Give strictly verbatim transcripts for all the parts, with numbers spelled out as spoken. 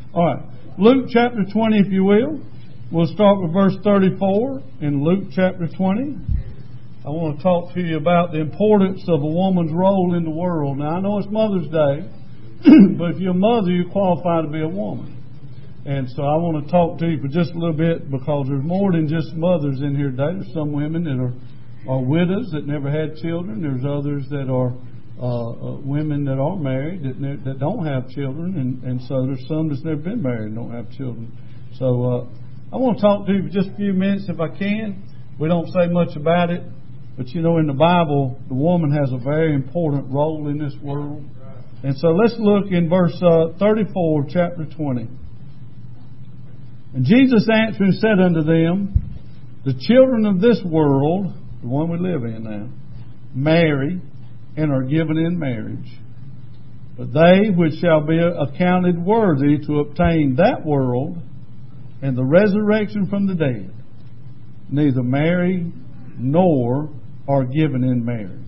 All right. Luke chapter twenty, if you will. We'll start with verse thirty-four in Luke chapter twenty. I want to talk to you about the importance of a woman's role in the world. Now, I know it's Mother's Day, but if you're a mother, you qualify to be a woman. And so I want to talk to you for just a little bit, because there's more than just mothers in here today. There's some women that are, are widows that never had children. There's others that are uh, uh, women that are married that ne- that don't have children. And, and so there's some that's never been married and don't have children. So uh, I want to talk to you for just a few minutes if I can. We don't say much about it. But you know, in the Bible, the woman has a very important role in this world. And so let's look in verse uh, thirty-four, chapter twenty. And Jesus answered and said unto them, the children of this world, the one we live in now, marry and are given in marriage. But they which shall be accounted worthy to obtain that world and the resurrection from the dead, neither marry nor are given in marriage.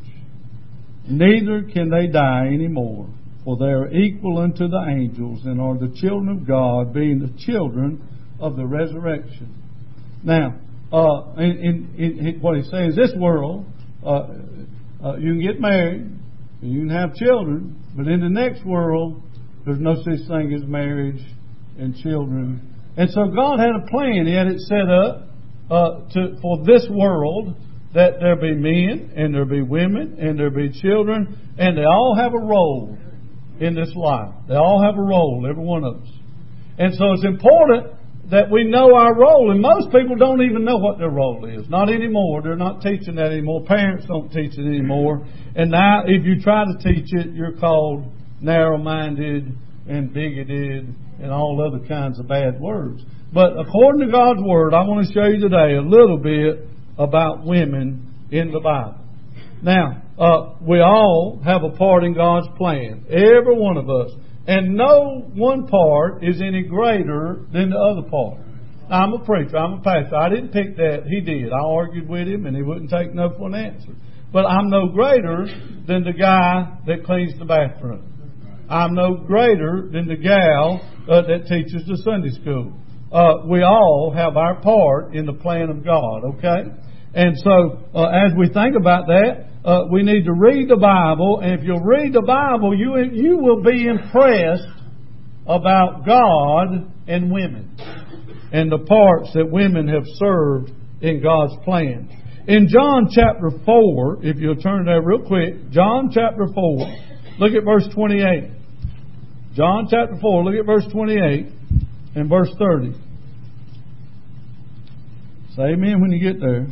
Neither can they die any more, for they are equal unto the angels, and are the children of God, being the children of the resurrection. Now, uh, in, in, in what he's saying is, this world, uh, uh, you can get married, and you can have children, but in the next world, there's no such thing as marriage and children. And so God had a plan. He had it set up uh, to for this world, that there be men, and there be women, and there be children, and they all have a role in this life. They all have a role, every one of us. And so it's important that we know our role. And most people don't even know what their role is. Not anymore. They're not teaching that anymore. Parents don't teach it anymore. And now, if you try to teach it, you're called narrow-minded and bigoted and all other kinds of bad words. But according to God's Word, I want to show you today a little bit about women in the Bible. Now, uh, we all have a part in God's plan. Every one of us. And no one part is any greater than the other part. Now, I'm a preacher. I'm a pastor. I didn't pick that. He did. I argued with him, and he wouldn't take no for an answer. But I'm no greater than the guy that cleans the bathroom. I'm no greater than the gal uh, that teaches the Sunday school. Uh, we all have our part in the plan of God, okay? And so, uh, as we think about that, uh, we need to read the Bible. And if you'll read the Bible, you you will be impressed about God and women and the parts that women have served in God's plan. In John chapter four, if you'll turn there real quick, John chapter four, look at verse twenty-eight. John chapter four, look at verse twenty-eight and verse thirty. Say amen when you get there.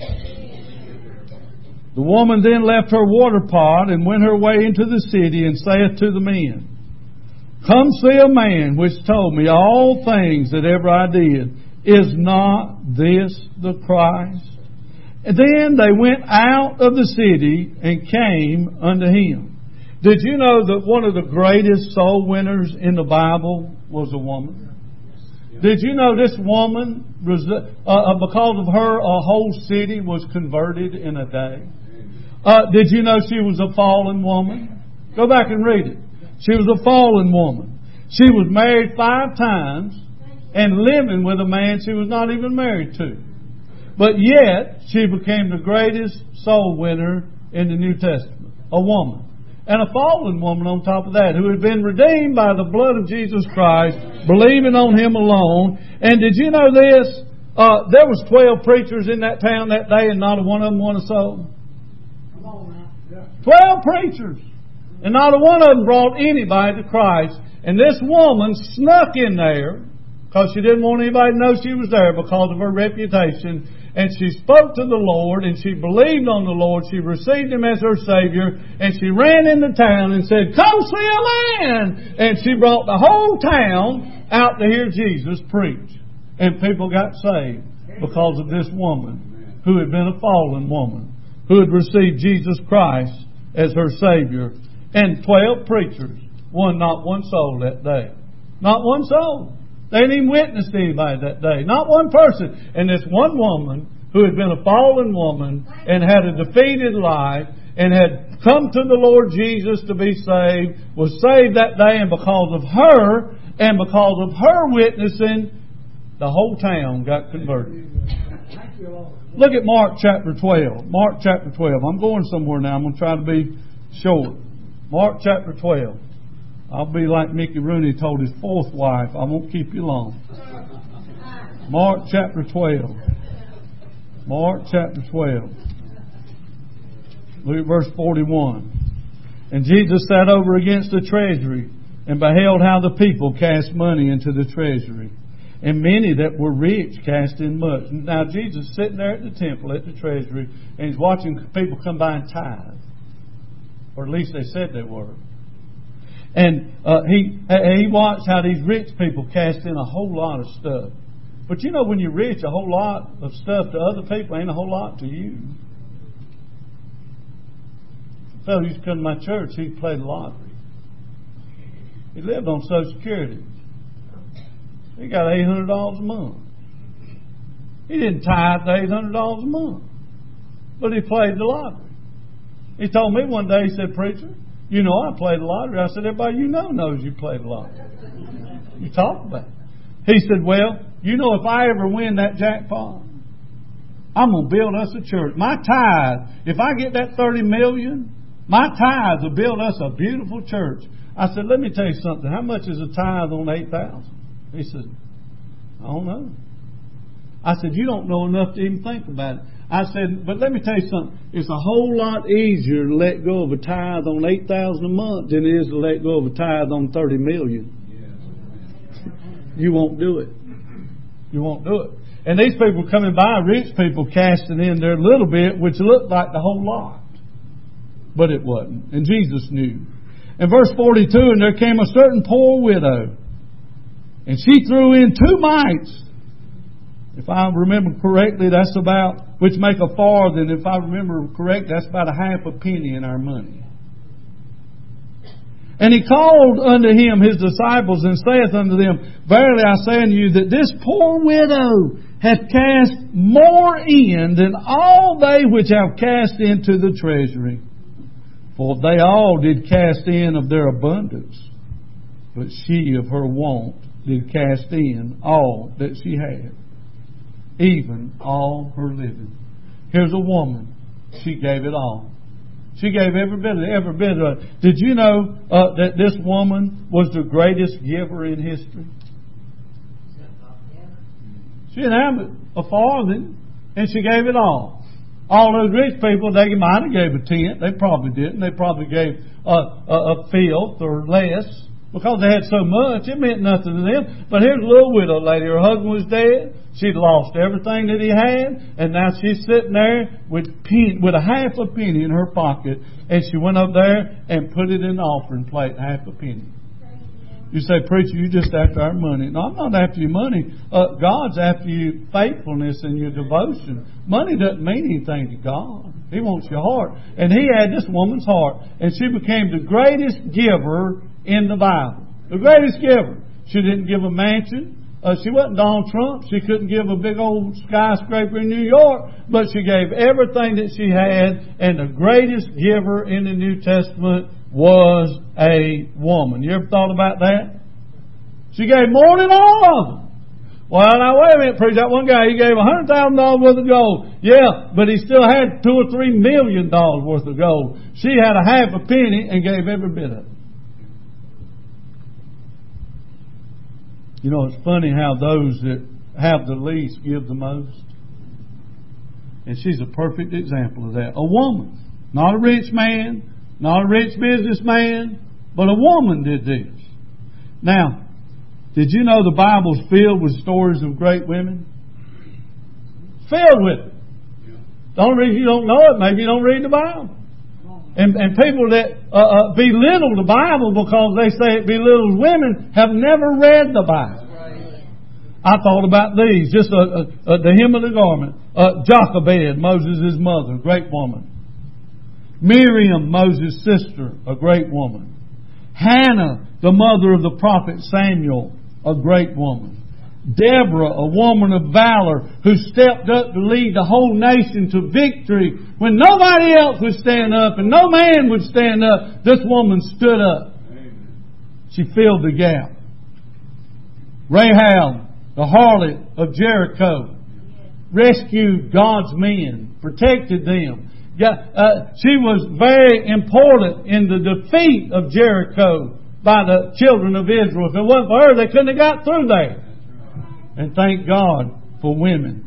The woman then left her water pot and went her way into the city, and saith to the men, come see a man which told me all things that ever I did. Is not this the Christ? And then they went out of the city and came unto him. Did you know that one of the greatest soul winners in the Bible was a woman? Did you know this woman, uh, because of her, a whole city was converted in a day? Uh, did you know she was a fallen woman? Go back and read it. She was a fallen woman. She was married five times and living with a man she was not even married to. But yet, she became the greatest soul winner in the New Testament. A woman. And a fallen woman on top of that, who had been redeemed by the blood of Jesus Christ, believing on Him alone. And did you know this? Uh, there was twelve preachers in that town that day, and not a one of them won a soul. Come on now. Yeah. Twelve preachers. And not a one of them brought anybody to Christ. And this woman snuck in there, because she didn't want anybody to know she was there because of her reputation. And she spoke to the Lord, and she believed on the Lord. She received Him as her Savior, and she ran into town and said, come see a man! And she brought the whole town out to hear Jesus preach. And people got saved because of this woman who had been a fallen woman, who had received Jesus Christ as her Savior. And twelve preachers won not one soul that day. Not one soul. They didn't even witness to anybody that day. Not one person. And this one woman, who had been a fallen woman and had a defeated life and had come to the Lord Jesus to be saved, was saved that day. And because of her, And because of her witnessing, the whole town got converted. Look at Mark chapter twelve. Mark chapter twelve. I'm going somewhere now. I'm going to try to be short. Mark chapter twelve. I'll be like Mickey Rooney told his fourth wife. I won't keep you long. Mark chapter twelve. Mark chapter twelve. Look at verse forty-one. And Jesus sat over against the treasury and beheld how the people cast money into the treasury. And many that were rich cast in much. Now Jesus is sitting there at the temple, at the treasury, and He's watching people come by and tithe. Or at least they said they were. And uh, he he watched how these rich people cast in a whole lot of stuff. But you know, when you're rich, a whole lot of stuff to other people ain't a whole lot to you. A fellow used to come to my church, he played the lottery. He lived on Social Security. He got eight hundred dollars a month. He didn't tithe the eight hundred dollars a month. But he played the lottery. He told me one day, he said, "Preacher, you know I played the lottery." I said, "Everybody you know knows you played the lottery. You talk about it." He said, "Well, you know, if I ever win that jackpot, I'm going to build us a church. My tithe, if I get that thirty million, my tithe will build us a beautiful church." I said, "Let me tell you something. How much is a tithe on eight thousand? He said, "I don't know." I said, "You don't know enough to even think about it." I said, "But let me tell you something. It's a whole lot easier to let go of a tithe on eight thousand a month than it is to let go of a tithe on thirty million. You won't do it. You won't do it." And these people coming by, rich people casting in their little bit, which looked like the whole lot. But it wasn't. And Jesus knew. In verse forty-two, and there came a certain poor widow, and she threw in two mites. If I remember correctly, that's about, which make a farthing. If I remember correctly, that's about a half a penny in our money. And He called unto Him His disciples, and saith unto them, Verily I say unto you, that this poor widow hath cast more in than all they which have cast into the treasury. For they all did cast in of their abundance, but she of her want did cast in all that she had, even all her living. Here's a woman. She gave it all. She gave every bit of it, every bit of it. Did you know uh, that this woman was the greatest giver in history? She didn't have a farthing, and she gave it all. All those rich people, they might have gave a tenth. They probably didn't. They probably gave a, a, a fifth or less. Because they had so much, it meant nothing to them. But here's a little widow lady. Her husband was dead. She'd lost everything that he had. And now she's sitting there with pen, with a half a penny in her pocket. And she went up there and put it in the offering plate, half a penny. You say, "Preacher, you're just after our money." No, I'm not after your money. Uh, God's after your faithfulness and your devotion. Money doesn't mean anything to God. He wants your heart. And He had this woman's heart. And she became the greatest giver in the Bible. The greatest giver. She didn't give a mansion. Uh, she wasn't Donald Trump. She couldn't give a big old skyscraper in New York. But she gave everything that she had. And the greatest giver in the New Testament was a woman. You ever thought about that? She gave more than all of them. Well, now wait a minute, preacher. That one guy, he gave one hundred thousand dollars worth of gold. Yeah, but he still had two or three million dollars worth of gold. She had a half a penny and gave every bit of it. You know, it's funny how those that have the least give the most. And she's a perfect example of that. A woman. Not a rich man. Not a rich businessman. But a woman did this. Now, did you know the Bible's filled with stories of great women? Filled with it. The only reason you don't know it, maybe you don't read the Bible. And, and people that uh, uh, belittle the Bible because they say it belittles women have never read the Bible. I thought about these. Just uh, uh, the hem of the garment. Uh, Jochebed, Moses' mother, great woman. Miriam, Moses' sister, a great woman. Hannah, the mother of the prophet Samuel, a great woman. Deborah, a woman of valor who stepped up to lead the whole nation to victory when nobody else would stand up and no man would stand up. This woman stood up. She filled the gap. Rahab, the harlot of Jericho, rescued God's men, protected them. Uh, she was very important in the defeat of Jericho by the children of Israel. If it wasn't for her, they couldn't have got through there. And thank God for women.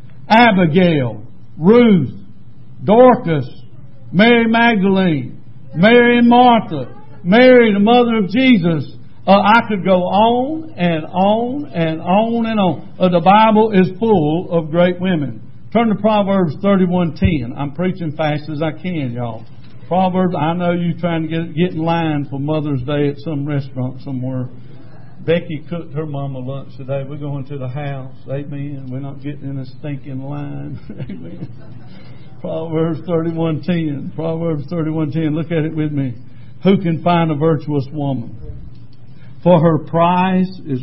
Abigail, Ruth, Dorcas, Mary Magdalene, Mary and Martha, Mary the mother of Jesus. Uh, I could go on and on and on and on. Uh, the Bible is full of great women. Turn to Proverbs thirty-one ten. I'm preaching fast as I can, y'all. Proverbs, I know you trying to get, get in line for Mother's Day at some restaurant somewhere. Becky cooked her mama lunch today. We're going to the house. Amen. We're not getting in a stinking line. Amen. Proverbs thirty-one ten. Proverbs thirty-one ten. Look at it with me. Who can find a virtuous woman? For her price is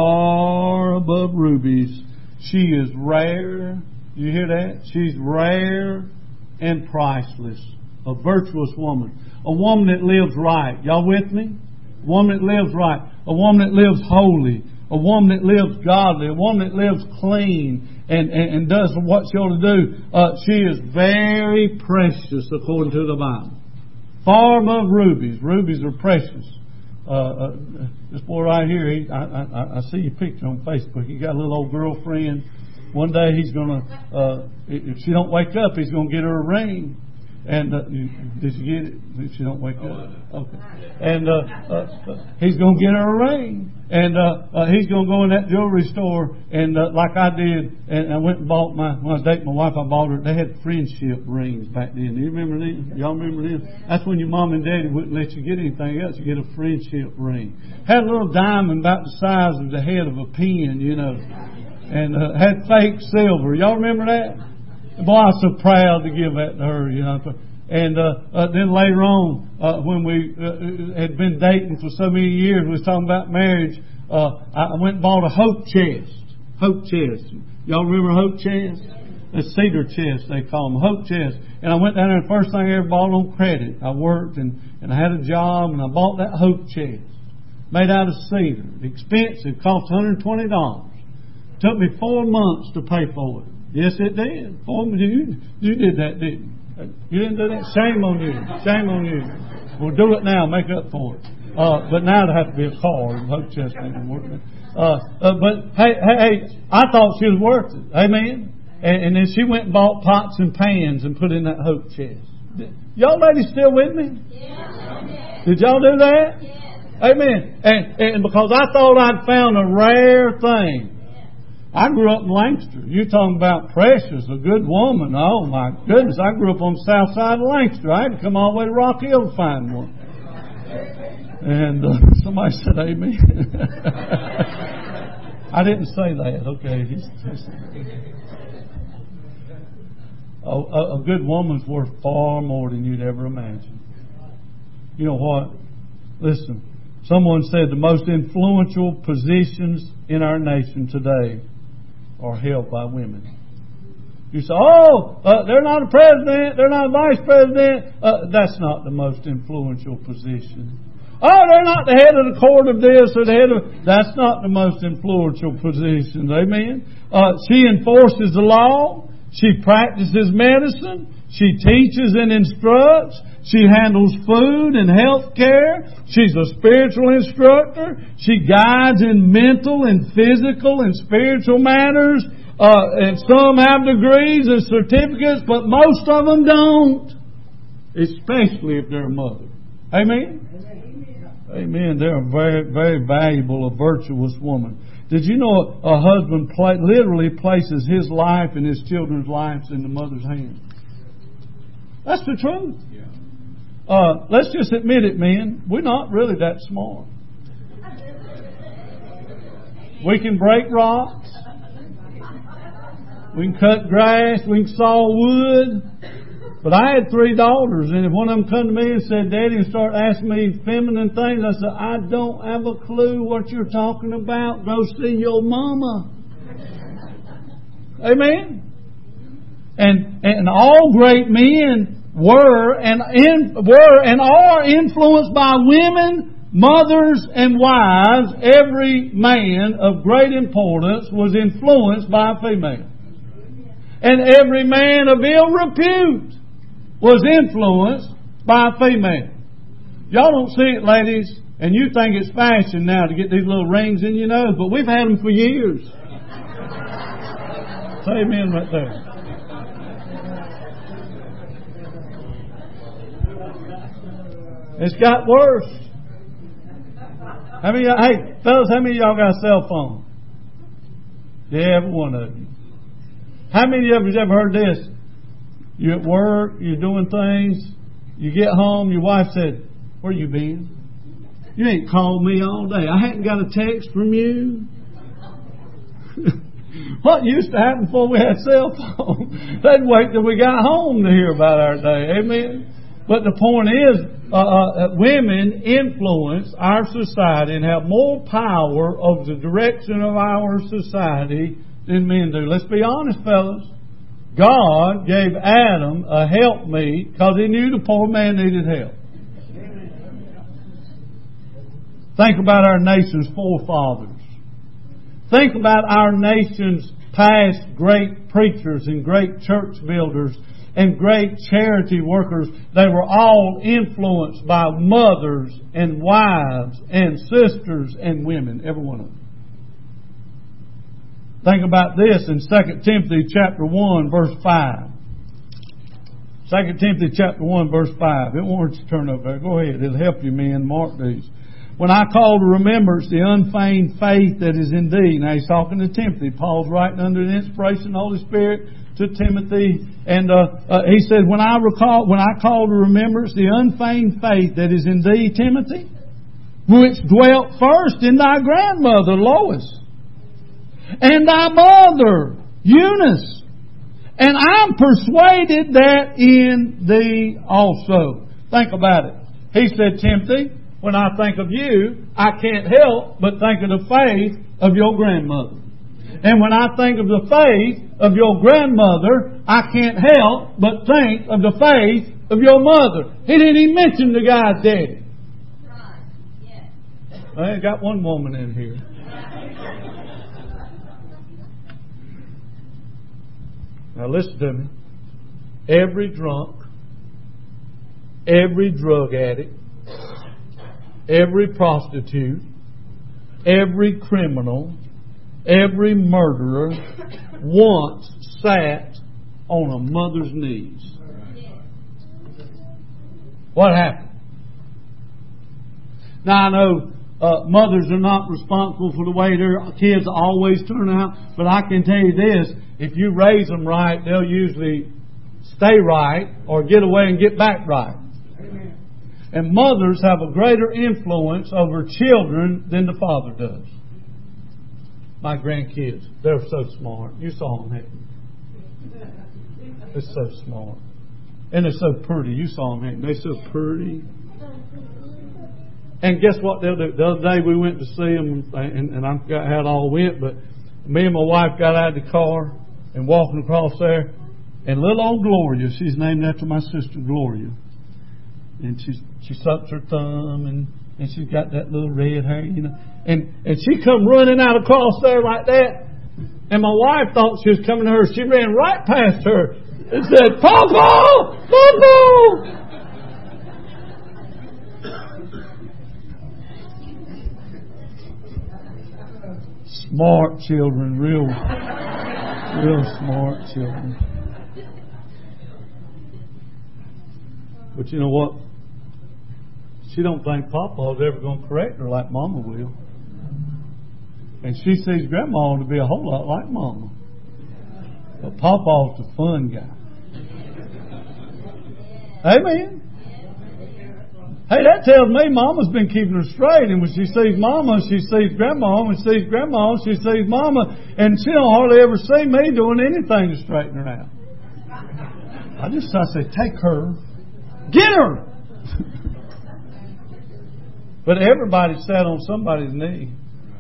far above rubies. She is rare. You hear that? She's rare and priceless. A virtuous woman. A woman that lives right. Y'all with me? A woman that lives right. A woman that lives holy. A woman that lives godly. A woman that lives clean and, and, and does what she ought to do. Uh, she is very precious according to the Bible. Far above rubies. Rubies are precious. Uh, uh, this boy right here, he, I, I, I see your picture on Facebook. He got a little old girlfriend. One day he's going to, uh, if she don't wake up, he's going to get her a ring. And uh, did you get it? If she don't wake up, okay. And uh, uh, he's going to get her a ring, and uh, uh, he's going to go in that jewelry store, and uh, like I did, and I went and bought my. When I was dating my wife, I bought her. They had friendship rings back then. Do you remember them? Y'all remember them? That's when your mom and daddy wouldn't let you get anything else. You get a friendship ring. Had a little diamond about the size of the head of a pin, you know, and uh, had fake silver. Y'all remember that? Boy, I was so proud to give that to her, you know. And uh, uh, then later on, uh, when we uh, had been dating for so many years, we was talking about marriage. Uh, I went and bought a hope chest. Hope chest. Y'all remember hope chest? A cedar chest, they call them. Hope chest. And I went down there, and the first thing I ever bought on credit. I worked and, and I had a job, and I bought that hope chest. Made out of cedar. Expensive. Cost one hundred twenty dollars. Took me four months to pay for it. Yes, it did. Four, you, you did that, didn't you? You didn't do that? Shame on you. Shame on you. Well, do it now. Make up for it. Uh, but now it'll have to be a car. Hope chest ain't working. Uh, uh, but hey, hey, hey, I thought she was worth it. Amen. And, and then she went and bought pots and pans and put in that hope chest. Y'all ladies still with me? Yeah. Did y'all do that? Yeah. Amen. And, and because I thought I'd found a rare thing. I grew up in Lancaster. You're talking about precious, a good woman. Oh, my goodness. I grew up on the south side of Lancaster. I had to come all the way to Rock Hill to find one. And uh, somebody said amen. I didn't say that. Okay. He's, he's, a, a good woman's worth far more than you'd ever imagine. You know what? Listen. Someone said the most influential positions in our nation today are held by women. You say, oh, uh, they're not a president, they're not a vice president. Uh, that's not the most influential position. Oh, they're not the head of the court of this or the head of... That's not the most influential position. Amen? Uh, she enforces the law. She practices medicine. She teaches and instructs. She handles food and health care. She's a spiritual instructor. She guides in mental and physical and spiritual matters. Uh, and some have degrees and certificates, but most of them don't. Especially if they're a mother. Amen? Amen. They're a very, very valuable, a virtuous woman. Did you know a husband play, literally places his life and his children's lives in the mother's hands? That's the truth. Uh, let's just admit it, men. We're not really that smart. We can break rocks. We can cut grass. We can saw wood. But I had three daughters, and if one of them come to me and said, Daddy, and start asking me feminine things, I said, I don't have a clue what you're talking about. Go see your mama. Amen? And and all great men were and in, were and are influenced by women mothers and wives, every man of great importance was influenced by a female. And every man of ill repute was influenced by a female. Y'all don't see it, ladies, and you think it's fashion now to get these little rings in your nose, but we've had them for years. Say amen right there. It's got worse. How many, hey, fellas, how many of y'all got a cell phone? Yeah, every one of you. How many of you have ever heard this? You're at work, you're doing things, you get home, your wife said, "Where you been? You ain't called me all day. I hadn't got a text from you." What used to happen before we had cell phones? They'd wait till we got home to hear about our day. Amen? But the point is, uh, uh, women influence our society and have more power over the direction of our society than men do. Let's be honest, fellas. God gave Adam a helpmeet because He knew the poor man needed help. Think about our nation's forefathers. Think about our nation's past great preachers and great church builders and great charity workers. They were all influenced by mothers and wives and sisters and women, every one of them. Think about this in Second Timothy chapter one, verse five. Second Timothy chapter one, verse five. It won't hurt you to turn up there. Go ahead. It'll help you, men, mark these. "When I call to remembrance the unfeigned faith that is in thee." Now he's talking to Timothy. Paul's writing under the inspiration of the Holy Spirit to Timothy. And uh, uh, he said, when I recall, when I call to remembrance the unfeigned faith that is in thee, Timothy, which dwelt first in thy grandmother Lois, and thy mother Eunice, and I'm persuaded that in thee also. Think about it. He said, Timothy, when I think of you, I can't help but think of the faith of your grandmother. And when I think of the faith of your grandmother, I can't help but think of the faith of your mother. He didn't even mention the guy's daddy. Right. Yes. I ain't got one woman in here. Now listen to me. Every drunk, every drug addict, every prostitute, every criminal, every murderer once sat on a mother's knees. What happened? Now I know uh, mothers are not responsible for the way their kids always turn out, but I can tell you this, if you raise them right, they'll usually stay right or get away and get back right. Amen. And mothers have a greater influence over children than the father does. My grandkids, they're so smart. You saw them, hadn't you? They're so smart. And they're so pretty. You saw them, hadn't you? They're so pretty. And guess what they'll do? The other day we went to see them, and, and I forgot how it all went, but me and my wife got out of the car and walking across there, and little old Gloria, she's named after my sister Gloria, and she's, she sucks her thumb, and, and she's got that little red hair, you know, and, and she come running out across there like that, and my wife thought she was coming to her. She ran right past her and said, "Papa! Papa!" Smart children, real, real smart children. But you know what? She don't think Papa's ever going to correct her like Mama will. And she sees Grandma to be a whole lot like Mama. But Papa's the fun guy. Amen. Hey, that tells me Mama's been keeping her straight. And when she sees Mama, she sees Grandma. When she sees Grandma, she sees Mama. And she don't hardly ever see me doing anything to straighten her out. I just I say, take her. Get her! But everybody sat on somebody's knee.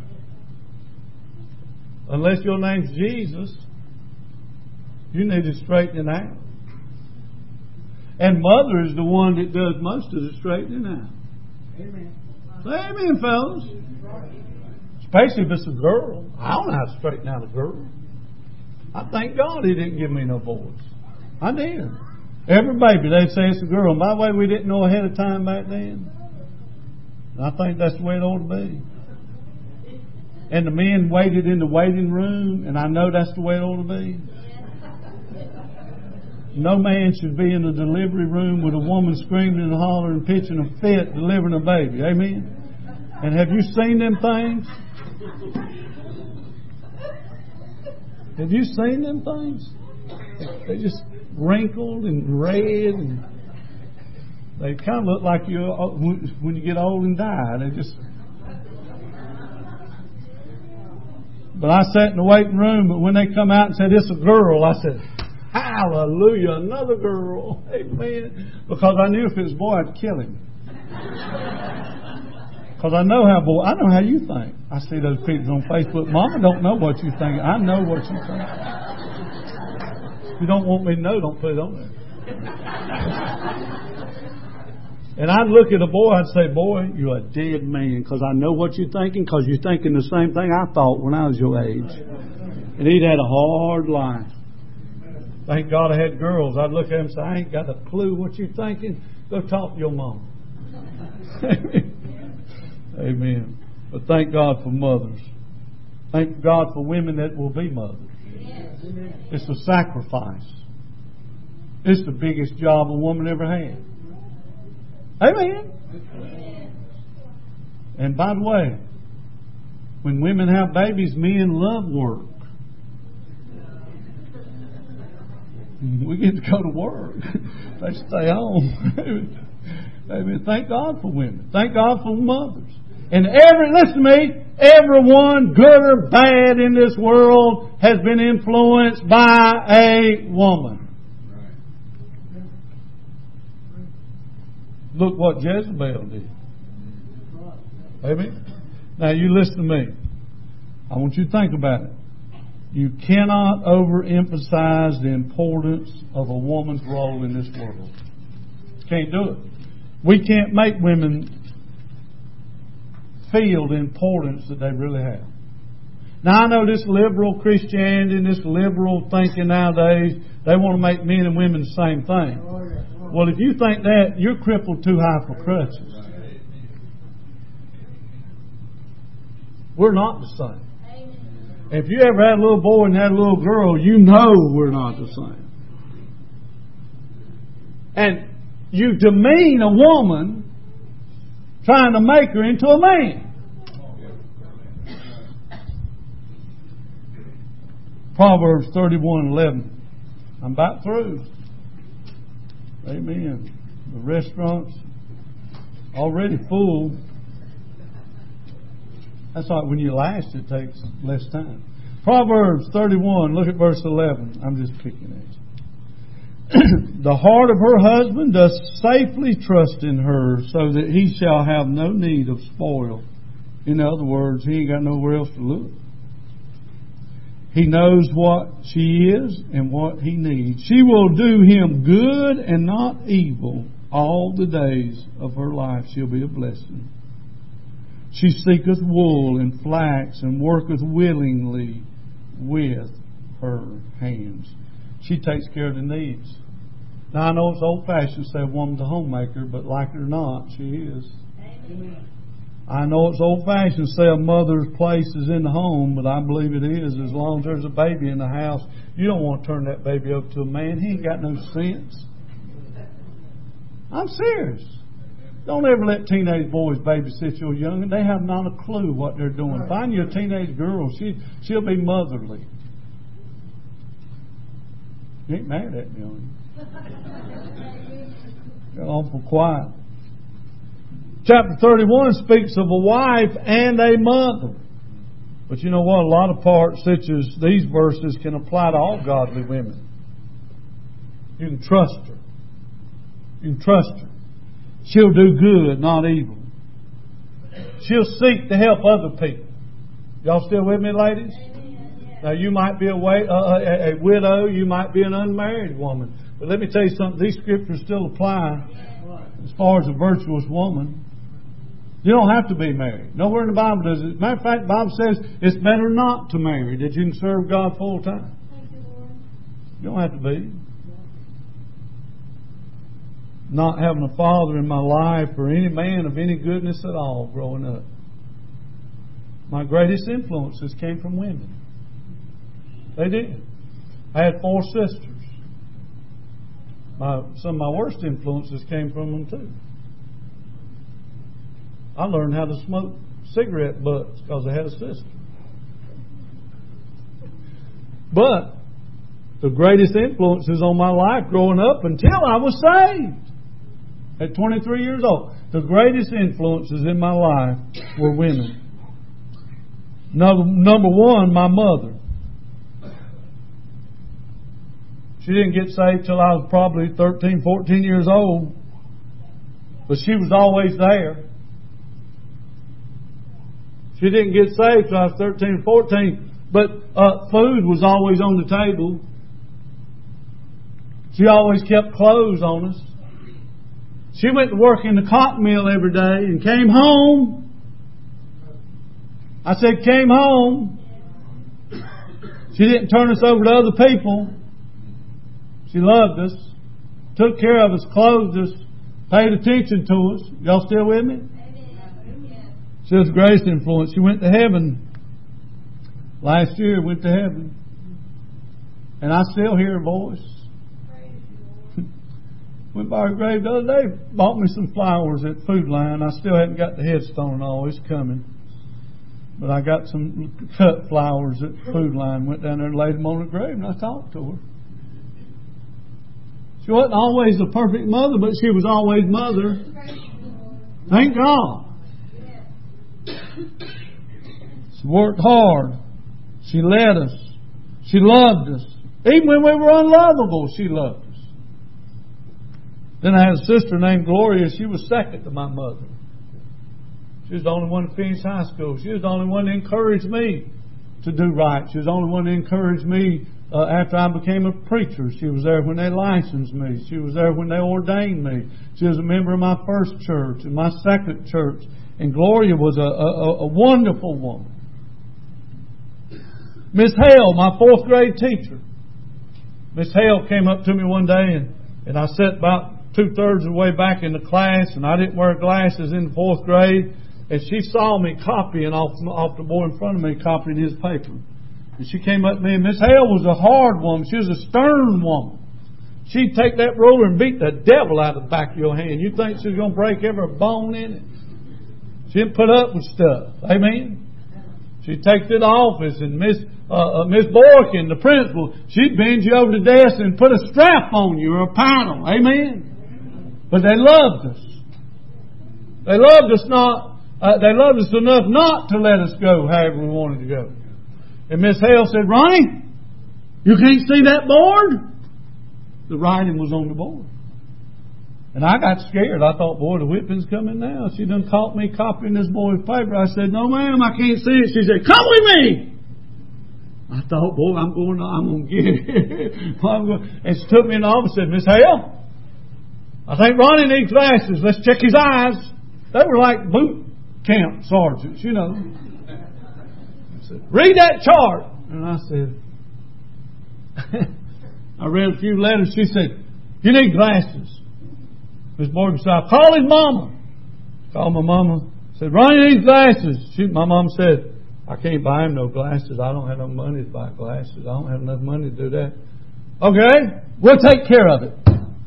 Unless your name's Jesus, you need to straighten it out. And Mother is the one that does most of the straightening out. Amen. Amen, fellas. Especially if it's a girl. I don't know how to straighten out a girl. I thank God He didn't give me no boys. I did. Every baby, they'd say it's a girl. And by the way, we didn't know ahead of time back then. I think that's the way it ought to be. And the men waited in the waiting room, and I know that's the way it ought to be. No man should be in the delivery room with a woman screaming and hollering, pitching a fit, delivering a baby. Amen? And have you seen them things? Have you seen them things? They just wrinkled and red, and they kind of look like you when you get old and die. They just. But I sat in the waiting room, but when they come out and said, it's a girl, I said, hallelujah, another girl. Amen. Because I knew if it was a boy, I'd kill him. Because I know how boy, I know how you think. I see those people on Facebook. Mama don't know what you think. I know what you think. If you don't want me to know, don't put it on there. And I'd look at a boy, I'd say, boy, you're a dead man, because I know what you're thinking, because you're thinking the same thing I thought when I was your age. And he'd had a hard life. Thank God I had girls. I'd look at him and say, I ain't got a clue what you're thinking. Go talk to your mom. Amen. But thank God for mothers. Thank God for women that will be mothers. It's a sacrifice. It's the biggest job a woman ever had. Amen. And by the way, when women have babies, men love work. We get to go to work. They stay home. Amen. Thank God for women. Thank God for mothers. And every, listen to me, everyone, good or bad in this world, has been influenced by a woman. Look what Jezebel did. Amen. Now you listen to me. I want you to think about it. You cannot overemphasize the importance of a woman's role in this world. Can't do it. We can't make women feel the importance that they really have. Now I know this liberal Christianity and this liberal thinking nowadays, they want to make men and women the same thing. Well, if you think that, you're crippled too high for crutches. We're not the same. If you ever had a little boy and had a little girl, you know we're not the same. And you demean a woman trying to make her into a man. Proverbs thirty-one eleven. I'm about through. Amen. The restaurant's already full. That's like when you last, it takes less time. Proverbs thirty-one, look at verse eleven. I'm just picking it. The heart of her husband doth safely trust in her, so that he shall have no need of spoil. In other words, he ain't got nowhere else to look. He knows what she is and what he needs. She will do him good and not evil all the days of her life. She'll be a blessing. She seeketh wool and flax and worketh willingly with her hands. She takes care of the needs. Now I know it's old-fashioned to say a woman's a homemaker, but like it or not, she is. Amen. I know it's old-fashioned to say a mother's place is in the home, but I believe it is. As long as there's a baby in the house, you don't want to turn that baby over to a man. He ain't got no sense. I'm serious. Don't ever let teenage boys babysit your young'un. They have not a clue what they're doing. Find you a teenage girl. She, she'll be motherly. You ain't mad at me, are you? You're awful quiet. Chapter thirty-one speaks of a wife and a mother. But you know what? A lot of parts, such as these verses, can apply to all godly women. You can trust her. You can trust her. She'll do good, not evil. She'll seek to help other people. Y'all still with me, ladies? Now, you might be a, way, uh, a, a widow. You might be an unmarried woman. But let me tell you something. These scriptures still apply as far as a virtuous woman. You don't have to be married. Nowhere in the Bible does it. Matter of fact, the Bible says it's better not to marry, that you can serve God full time. You don't have to be. Not having a father in my life or any man of any goodness at all growing up. My greatest influences came from women. They did. I had four sisters. My, some of my worst influences came from them too. I learned how to smoke cigarette butts because I had a sister. But the greatest influences on my life growing up until I was saved at twenty-three years old, the greatest influences in my life were women. Number, number one, my mother. She didn't get saved till I was probably thirteen, fourteen years old. But she was always there. She didn't get saved till I was thirteen, fourteen. But uh, food was always on the table. She always kept clothes on us. She went to work in the cotton mill every day and came home. I said, came home. She didn't turn us over to other people. She loved us, took care of us, clothed us, paid attention to us. Y'all still with me? She was the greatest influence. She went to heaven. Last year, went to heaven. And I still hear her voice. Went by her grave the other day, bought me some flowers at Food Line. I still hadn't got the headstone and all. It's coming. But I got some cut flowers at Food Line. Went down there and laid them on her grave, and I talked to her. She wasn't always a perfect mother, but she was always mother. Thank God. She worked hard. She led us. She loved us. Even when we were unlovable, she loved us. Then I had a sister named Gloria. She was second to my mother. She was the only one to finish high school. She was the only one that encouraged me to do right. She was the only one that encouraged me uh, after I became a preacher. She was there when they licensed me. She was there when they ordained me. She was a member of my first church and my second church. And Gloria was a, a, a wonderful woman. Miss Hale, my fourth grade teacher. Miss Hale came up to me one day and, and I sat about two-thirds of the way back in the class, and I didn't wear glasses in the fourth grade, and she saw me copying off, off the boy in front of me, copying his paper. And she came up to me, and Miss Hale was a hard woman. She was a stern woman. She'd take that ruler and beat the devil out of the back of your hand. You think she was going to break every bone in it? She didn't put up with stuff. Amen? She'd take to the office, and Miss uh, uh, Miss Borkin, the principal, she'd bend you over the desk and put a strap on you or a paddle. Amen? But they loved us. They loved us not. Uh, they loved us enough not to let us go however we wanted to go. And Miss Hale said, "Ronnie, you can't see that board?" The writing was on the board. And I got scared. I thought, boy, the whipping's coming now. She done caught me copying this boy's paper. I said, "No, ma'am, I can't see it." She said, "Come with me." I thought, boy, I'm going to, I'm going to get it. And she took me in the office and said, "Miss Hale, I think Ronnie needs glasses. Let's check his eyes." They were like boot camp sergeants, you know. I said, "Read that chart." And I said, I read a few letters. She said, "You need glasses." Miss Morgan said, "I'll call his mama." Called my mama. Said, "Ronnie needs glasses." She, my mom said, "I can't buy him no glasses. I don't have no money to buy glasses. I don't have enough money to do that." "Okay, we'll take care of it."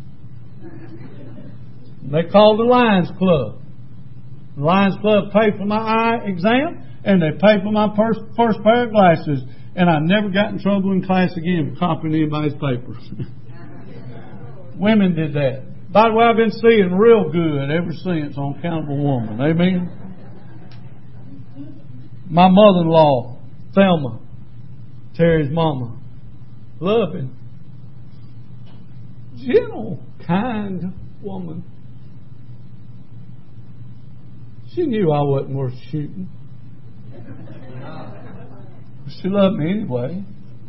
They called the Lions Club. The Lions Club paid for my eye exam, and they paid for my first, first pair of glasses. And I never got in trouble in class again for copying anybody's papers. Women did that. By the way, I've been seeing real good ever since on Account of a Woman. Amen? My mother-in-law, Thelma, Terry's mama, loving, gentle, kind woman. She knew I wasn't worth shooting. She loved me anyway.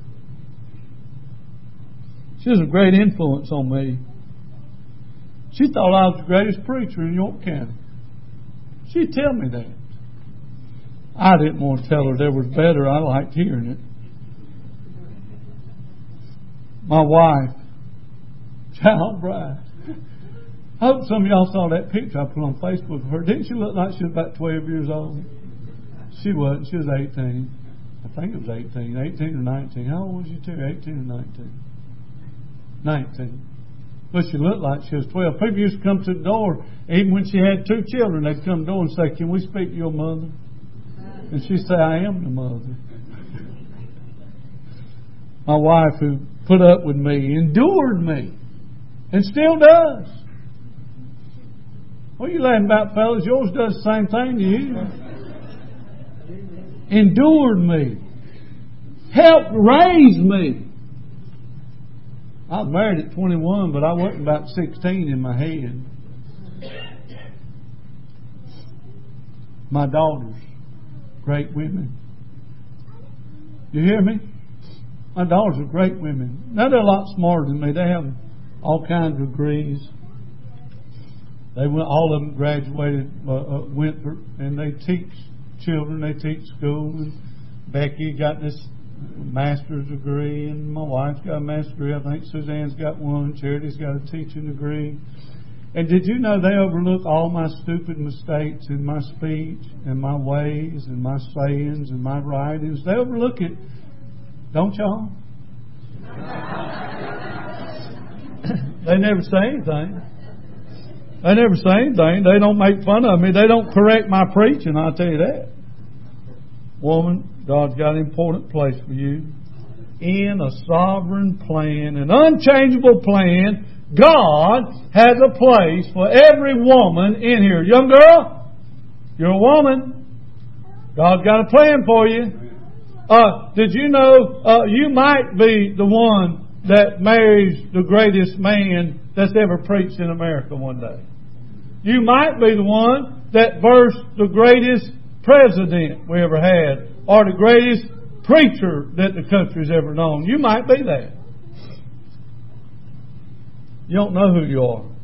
She was a great influence on me. She thought I was the greatest preacher in York County. She'd tell me that. I didn't want to tell her there was better. I liked hearing it. My wife, child bride. I hope some of y'all saw that picture I put on Facebook of her. Didn't she look like she was about twelve years old? She wasn't. She was eighteen. I think it was eighteen. eighteen or nineteen. How old was you too? eighteen or nineteen? nineteen. But she looked like she was twelve. People used to come to the door, even when she had two children, they'd come to the door and say, "Can we speak to your mother?" And she'd say, "I am the mother." My wife, who put up with me, endured me, and still does. What are you laughing about, fellas? Yours does the same thing to you. Endured me. Helped raise me. I was married at twenty-one, but I wasn't about sixteen in my head. My daughters, great women. You hear me? My daughters are great women. Now they're a lot smarter than me. They have all kinds of degrees. They went, all of them graduated uh, uh, Winthrop, and they teach children. They teach school. And Becky got this master's degree, and my wife's got a master's degree. I think Suzanne's got one. Charity's got a teaching degree. And did you know they overlook all my stupid mistakes in my speech and my ways and my sayings and my writings? They overlook it. Don't y'all? They never say anything. They never say anything. They don't make fun of me. They don't correct my preaching, I'll tell you that. Woman, God's got an important place for you. In a sovereign plan, an unchangeable plan, God has a place for every woman in here. Young girl, you're a woman. God's got a plan for you. Uh, did you know uh, you might be the one that marries the greatest man that's ever preached in America one day? You might be the one that birthed the greatest president we ever had, or the greatest preacher that the country's ever known. You might be that. You don't know who you are.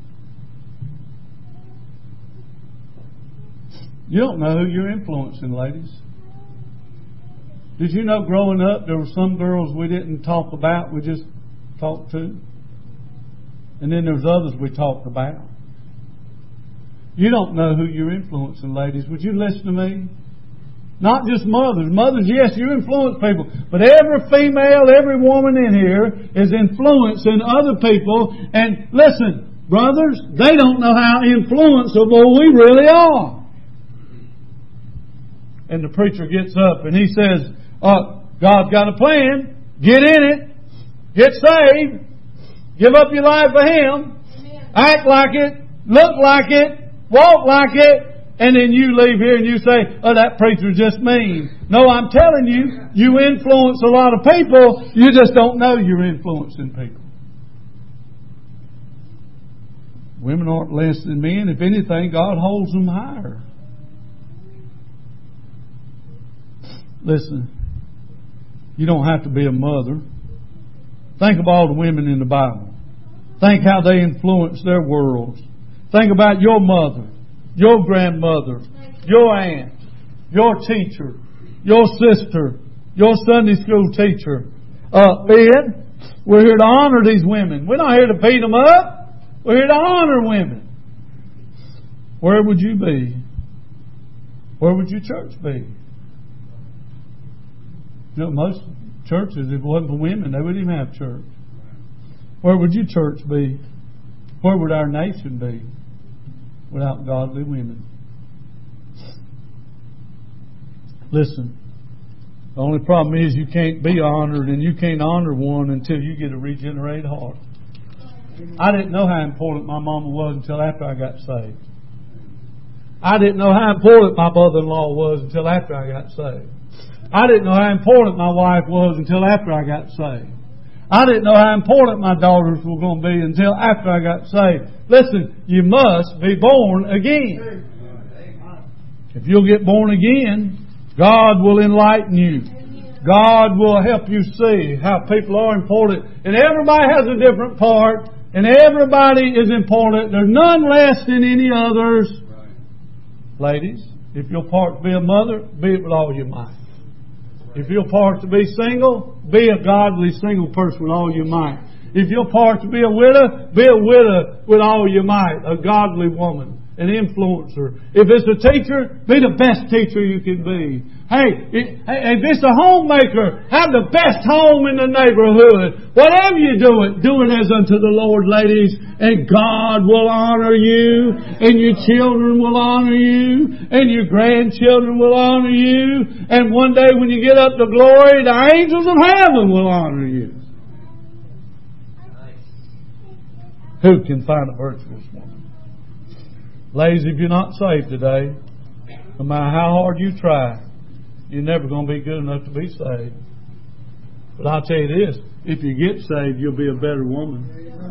You don't know who you're influencing, ladies. Did you know growing up there were some girls we didn't talk about, we just talked to? And then there's others we talked about. You don't know who you're influencing, ladies. Would you listen to me? Not just mothers. Mothers, yes, you influence people. But every female, every woman in here is influencing other people. And listen, brothers, they don't know how influenceable we really are. And the preacher gets up and he says, uh, God's got a plan. Get in it. Get saved. Give up your life for Him. Amen. Act like it. Look like it. Walk like it. And then you leave here and you say, oh, that preacher's just mean. No, I'm telling you, you influence a lot of people. You just don't know you're influencing people. Women aren't less than men. If anything, God holds them higher. Listen, you don't have to be a mother. Think of all the women in the Bible. Think how they influenced their worlds. Think about your mother, your grandmother, your aunt, your teacher, your sister, your Sunday school teacher. Uh, Ben, we're here to honor these women. We're not here to beat them up. We're here to honor women. Where would you be? Where would your church be? You know, most churches, if it wasn't for women, they wouldn't even have church. Where would your church be? Where would our nation be without godly women? Listen, the only problem is you can't be honored, and you can't honor one until you get a regenerated heart. I didn't know how important my mama was until after I got saved. I didn't know how important my mother-in-law was until after I got saved. I didn't know how important my wife was until after I got saved. I didn't know how important my daughters were going to be until after I got saved. Listen, you must be born again. If you'll get born again, God will enlighten you. God will help you see how people are important. And everybody has a different part. And everybody is important. There's none less than any others. Ladies, if your part to be a mother, be it with all your might. If your part to be single, be a godly single person with all your might. If your part to be a widow, be a widow with all your might. A godly woman, an influencer. If it's a teacher, be the best teacher you can be. Hey, if it's a homemaker, have the best home in the neighborhood. Whatever you do it, do it as unto the Lord, ladies, and God will honor you, and your children will honor you, and your grandchildren will honor you, and one day when you get up to glory, the angels of heaven will honor you. Who can find a virtuous woman? Ladies, if you're not saved today, no matter how hard you try, you're never going to be good enough to be saved. But I'll tell you this, if you get saved, you'll be a better woman.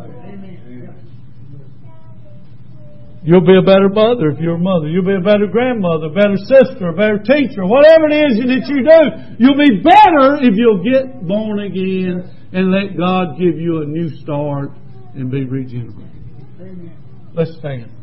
You'll be a better mother if you're a mother. You'll be a better grandmother, a better sister, a better teacher. Whatever it is that you do, you'll be better if you'll get born again and let God give you a new start and be regenerated. Let's stand.